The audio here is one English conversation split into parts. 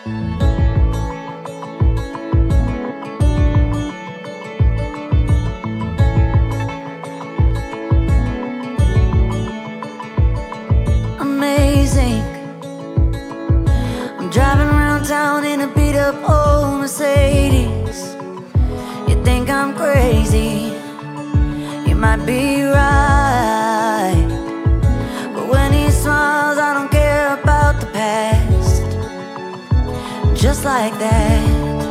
Amazing. I'm driving around town in a beat up old Mercedes. You think I'm crazy, you might be right, but when he smiles I don't care about the past. Just like that,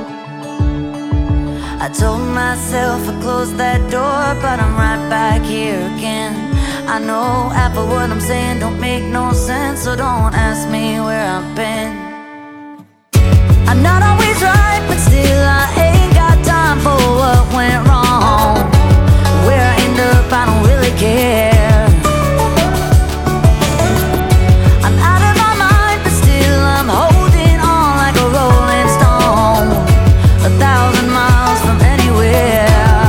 I told myself I'd close that door, but I'm right back here again. I know half of what I'm saying don't make no sense, so don't ask me where I've been. I'm not always right, but still I ain't got time for what went wrong. Where I end up, I don't really care. I'm out of my mind, but still I'm holding on like a rolling stone, 1,000 miles from anywhere.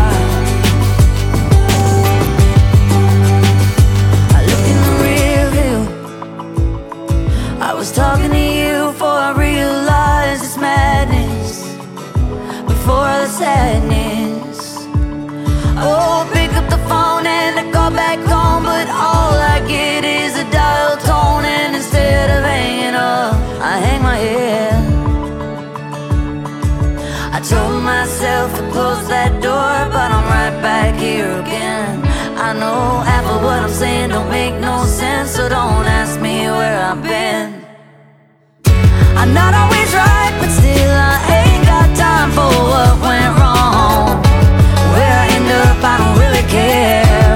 I was talking to you before I realized it's madness, before the sadness. Oh, pick up the phone and I call back home, but all I get is a dial tone, and instead of hanging up, I hang my head. I told myself to close that door, but I'm right back here again. I know half of what I'm saying don't make no sense, so don't ask me where I've been. I'm not always right, but still I ain't got time for what went wrong. Where I end up, I don't really care.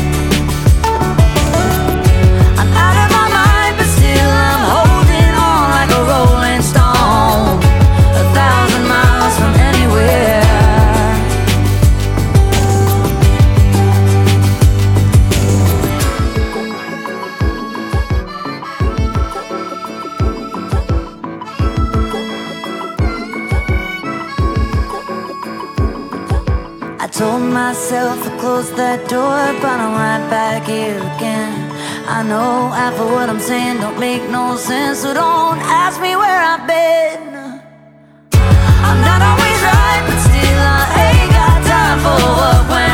I'm out of my mind, but still I'm holding on like a rolling stone, 1,000 miles from anywhere. I told myself to close that door, but I'm right back here again. I know half of what I'm saying don't make no sense, so don't ask me where I've been. I'm not always right, but still I ain't got time for what went